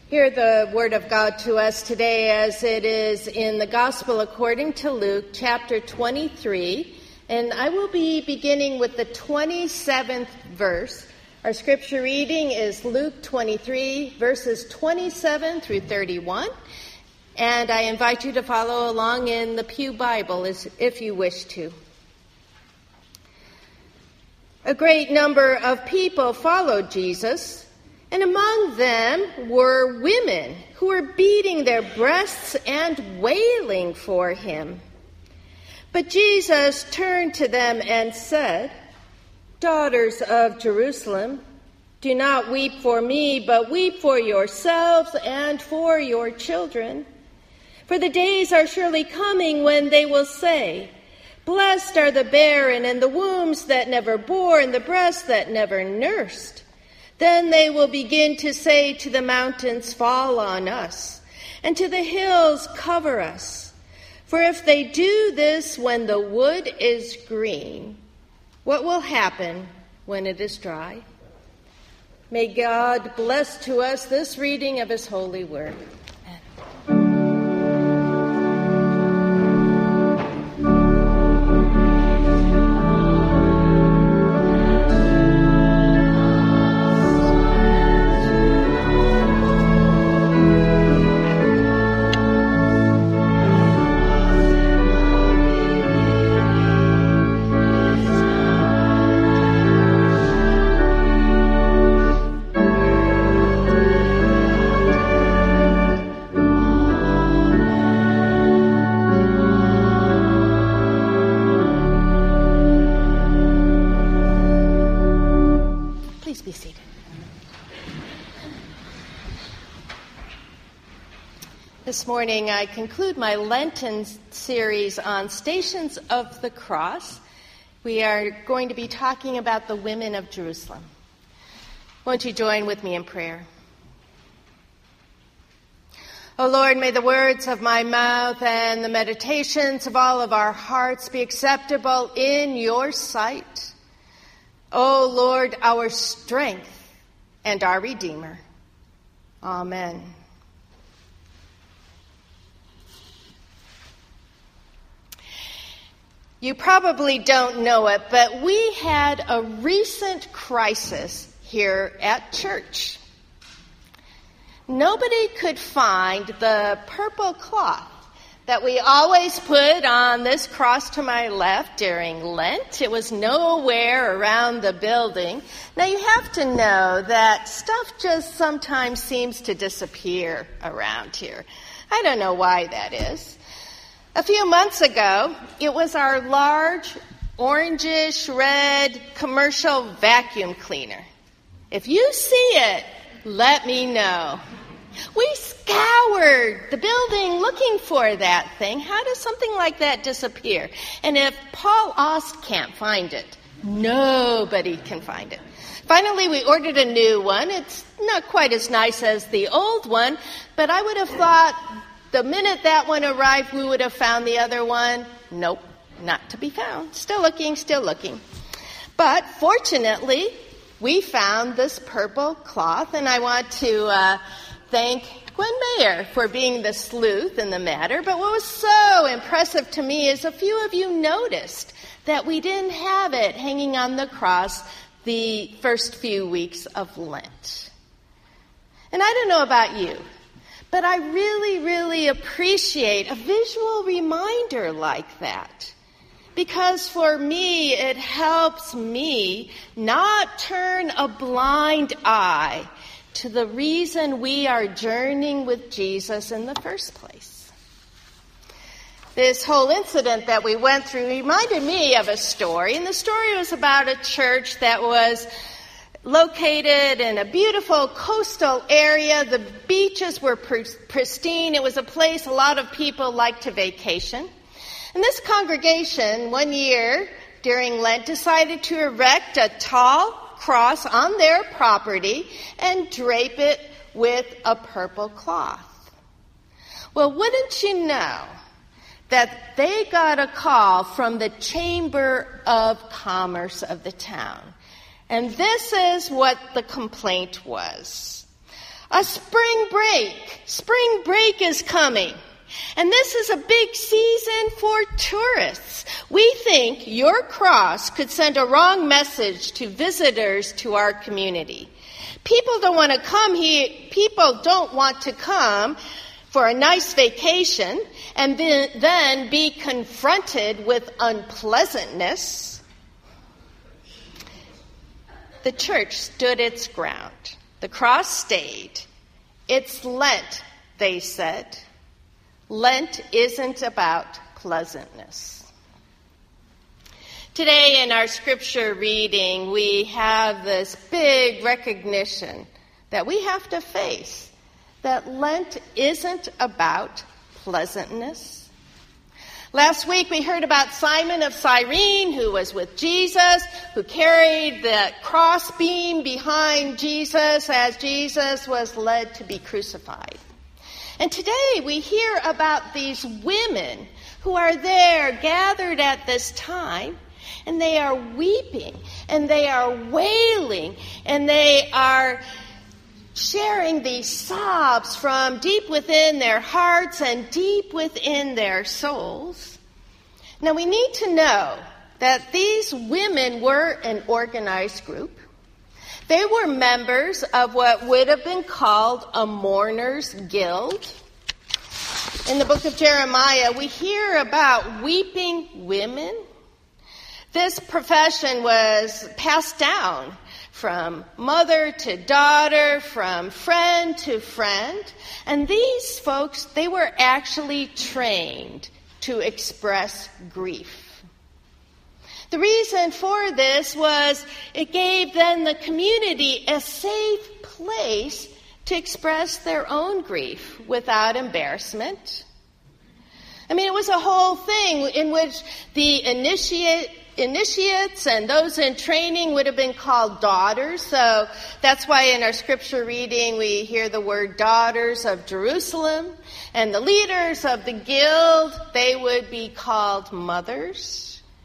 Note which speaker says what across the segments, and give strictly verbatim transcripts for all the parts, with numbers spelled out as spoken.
Speaker 1: Hear the word of God to us today as it is in the Gospel according to Luke, chapter twenty-three, and I will be beginning with the twenty-seventh verse. Our scripture reading is Luke twenty-three, verses twenty-seven through thirty-one, and I invite you to follow along in the Pew Bible if you wish to. A great number of people followed Jesus, and among them were women who were beating their breasts and wailing for him. But Jesus turned to them and said, "Daughters of Jerusalem, do not weep for me, but weep for yourselves and for your children. For the days are surely coming when they will say, 'Blessed are the barren and the wombs that never bore and the breasts that never nursed.' Then they will begin to say to the mountains, 'Fall on us,' and to the hills, 'Cover us.' For if they do this when the wood is green, what will happen when it is dry?" May God bless to us this reading of his holy word. This morning I conclude my Lenten series on Stations of the Cross. We are going to be talking about the women of Jerusalem. Won't you join with me in prayer? O Lord, may the words of my mouth and the meditations of all of our hearts be acceptable in your sight. O Lord, our strength and our Redeemer. Amen. You probably don't know it, but we had a recent crisis here at church. Nobody could find the purple cloth that we always put on this cross to my left during Lent. It was nowhere around the building. Now you have to know that stuff just sometimes seems to disappear around here. I don't know why that is. A few months ago, it was our large, orangish red commercial vacuum cleaner. If you see it, let me know. We scoured the building looking for that thing. How does something like that disappear? And if Paul Ost can't find it, nobody can find it. Finally, we ordered a new one. It's not quite as nice as the old one, but I would have thought the minute that one arrived, we would have found the other one. Nope, not to be found. Still looking, still looking. But fortunately, we found this purple cloth, and I want to uh, thank Gwen Mayer for being the sleuth in the matter. But what was so impressive to me is a few of you noticed that we didn't have it hanging on the cross the first few weeks of Lent. And I don't know about you, but I really, really appreciate a visual reminder like that. Because for me, it helps me not turn a blind eye to the reason we are journeying with Jesus in the first place. This whole incident that we went through reminded me of a story, and the story was about a church that was located in a beautiful coastal area. The beaches were pristine. It was a place a lot of people liked to vacation. And this congregation, one year during Lent, decided to erect a tall cross on their property and drape it with a purple cloth. Well, wouldn't you know that they got a call from the Chamber of Commerce of the town. And this is what the complaint was. A spring break. Spring break is coming. And this is a big season for tourists. We think your cross could send a wrong message to visitors to our community. People don't want to come here. People don't want to come for a nice vacation and then, then be confronted with unpleasantness. The church stood its ground. The cross stayed. It's Lent, they said. Lent isn't about pleasantness. Today in our scripture reading, we have this big recognition that we have to face, that Lent isn't about pleasantness. Last week we heard about Simon of Cyrene, who was with Jesus, who carried the crossbeam behind Jesus as Jesus was led to be crucified. And today we hear about these women who are there gathered at this time, and they are weeping, and they are wailing, and they are sharing these sobs from deep within their hearts and deep within their souls. Now we need to know that these women were an organized group. They were members of what would have been called a mourner's guild. In the book of Jeremiah, we hear about weeping women. This profession was passed down from mother to daughter, from friend to friend. And these folks, they were actually trained to express grief. The reason for this was it gave then the community a safe place to express their own grief without embarrassment. I mean, it was a whole thing in which the initiate, initiates and those in training would have been called daughters. So that's why in our scripture reading we hear the word daughters of Jerusalem. And the leaders of the guild, they would be called mothers.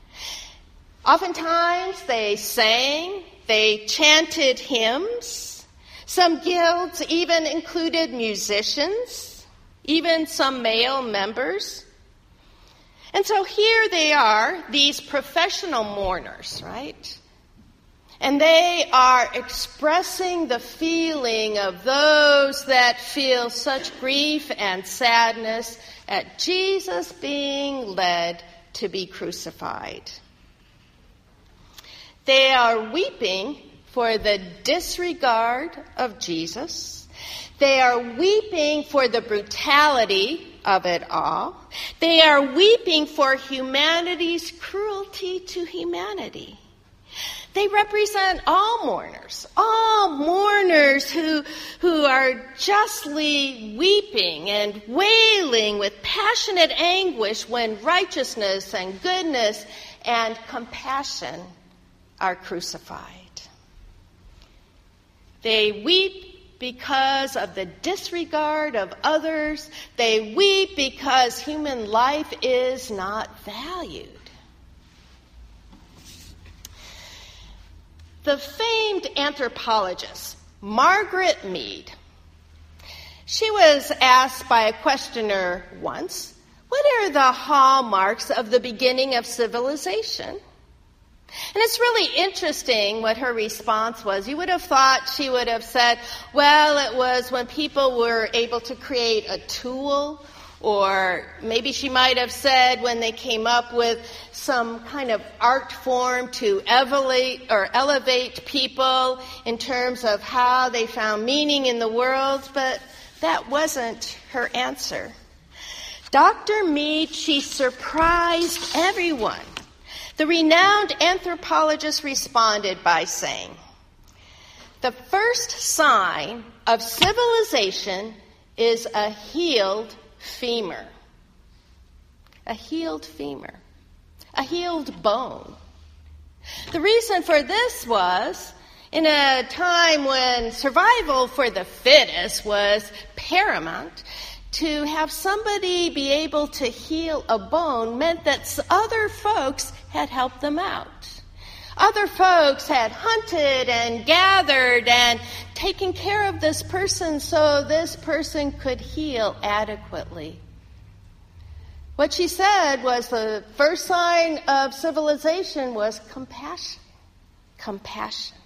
Speaker 1: Oftentimes they sang, they chanted hymns. Some guilds even included musicians, even some male members. And so here they are, these professional mourners, right? And they are expressing the feeling of those that feel such grief and sadness at Jesus being led to be crucified. They are weeping for the disregard of Jesus. They are weeping for the brutality of it all. They are weeping for humanity's cruelty to humanity. They represent all mourners, all mourners who, who are justly weeping and wailing with passionate anguish when righteousness and goodness and compassion are crucified. They weep because of the disregard of others. They weep because human life is not valued. The famed anthropologist Margaret Mead, she was asked by a questioner once, what are the hallmarks of the beginning of civilization? And it's really interesting what her response was. You would have thought she would have said, well, it was when people were able to create a tool, or maybe she might have said when they came up with some kind of art form to elevate or elevate people in terms of how they found meaning in the world, but that wasn't her answer. Doctor Mead, she surprised everyone. The renowned anthropologist responded by saying, the first sign of civilization is a healed femur. A healed femur. A healed bone. The reason for this was, in a time when survival for the fittest was paramount, to have somebody be able to heal a bone meant that other folks had helped them out. Other folks had hunted and gathered and taking care of this person so this person could heal adequately. What she said was the first sign of civilization was compassion. Compassion.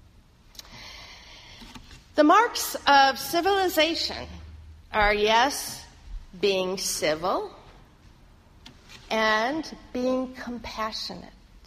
Speaker 1: The marks of civilization are, yes, being civil and being compassionate.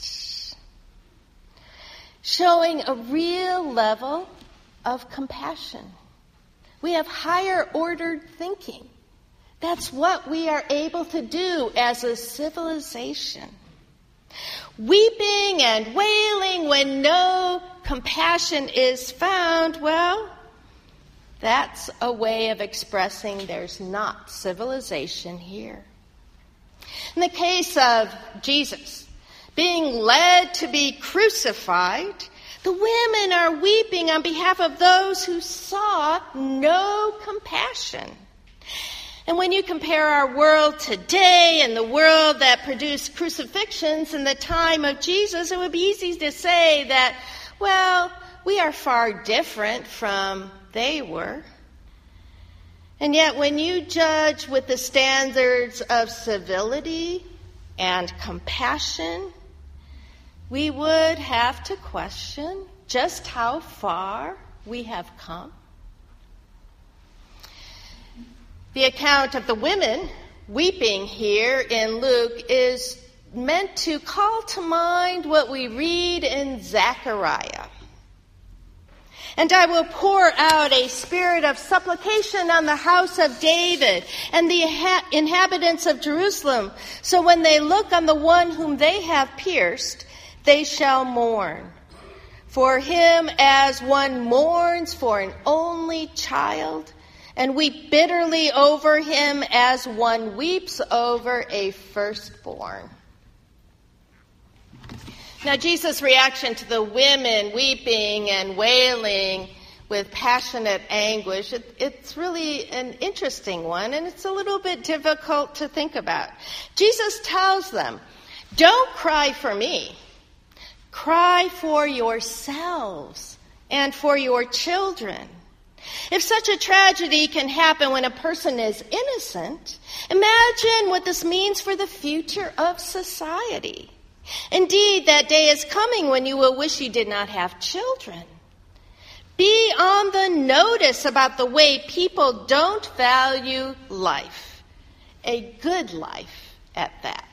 Speaker 1: Showing a real level of compassion. We have higher ordered thinking. That's what we are able to do as a civilization. Weeping and wailing when no compassion is found, well, that's a way of expressing there's not civilization here. In the case of Jesus being led to be crucified, the women are weeping on behalf of those who saw no compassion. And when you compare our world today and the world that produced crucifixions in the time of Jesus, it would be easy to say that, well, we are far different from they were. And yet when you judge with the standards of civility and compassion, we would have to question just how far we have come. The account of the women weeping here in Luke is meant to call to mind what we read in Zechariah. And I will pour out a spirit of supplication on the house of David and the inhabitants of Jerusalem. So when they look on the one whom they have pierced, they shall mourn for him as one mourns for an only child, and weep bitterly over him as one weeps over a firstborn. Now, Jesus' reaction to the women weeping and wailing with passionate anguish, it, it's really an interesting one, and it's a little bit difficult to think about. Jesus tells them, don't cry for me. Cry for yourselves and for your children. If such a tragedy can happen when a person is innocent, imagine what this means for the future of society. Indeed, that day is coming when you will wish you did not have children. Be on the notice about the way people don't value life, a good life at that.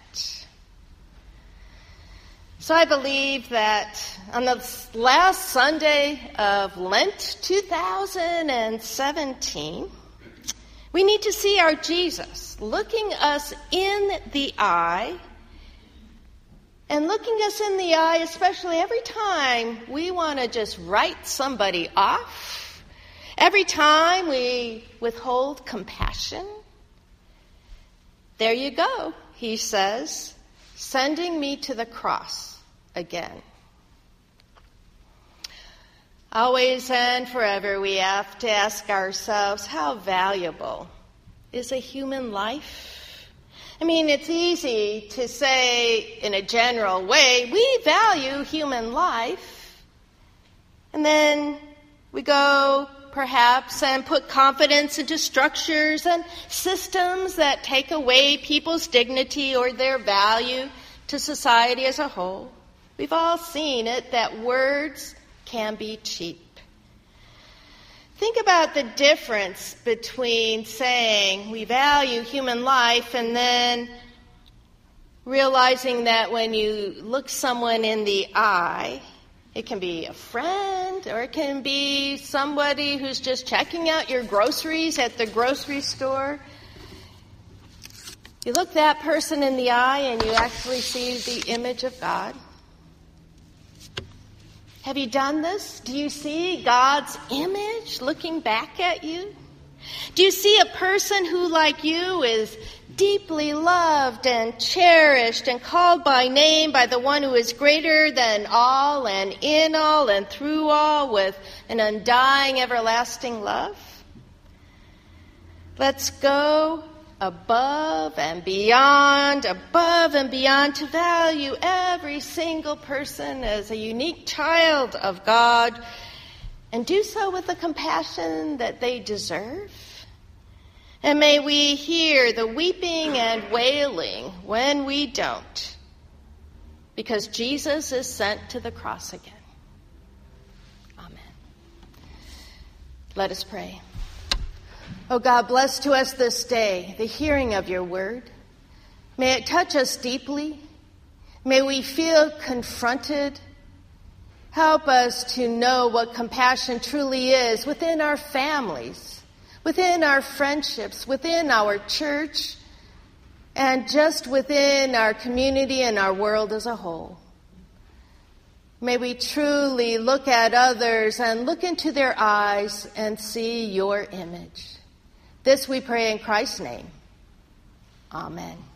Speaker 1: So I believe that on the last Sunday of Lent two thousand seventeen, we need to see our Jesus looking us in the eye, and looking us in the eye, especially every time we want to just write somebody off, every time we withhold compassion. There you go, he says, sending me to the cross again. Always and forever we have to ask ourselves, how valuable is a human life? I mean, it's easy to say in a general way, we value human life. And then we go perhaps and put confidence into structures and systems that take away people's dignity or their value to society as a whole. We've all seen it, that words can be cheap. Think about the difference between saying we value human life and then realizing that when you look someone in the eye, it can be a friend or it can be somebody who's just checking out your groceries at the grocery store. You look that person in the eye and you actually see the image of God. Have you done this? Do you see God's image looking back at you? Do you see a person who, like you, is deeply loved and cherished and called by name by the one who is greater than all and in all and through all with an undying, everlasting love? Let's go above and beyond, above and beyond, to value every single person as a unique child of God and do so with the compassion that they deserve. And may we hear the weeping and wailing when we don't, because Jesus is sent to the cross again. Amen. Let us pray. Oh God, bless to us this day the hearing of your word. May it touch us deeply. May we feel confronted. Help us to know what compassion truly is within our families, within our friendships, within our church, and just within our community and our world as a whole. May we truly look at others and look into their eyes and see your image. This we pray in Christ's name. Amen.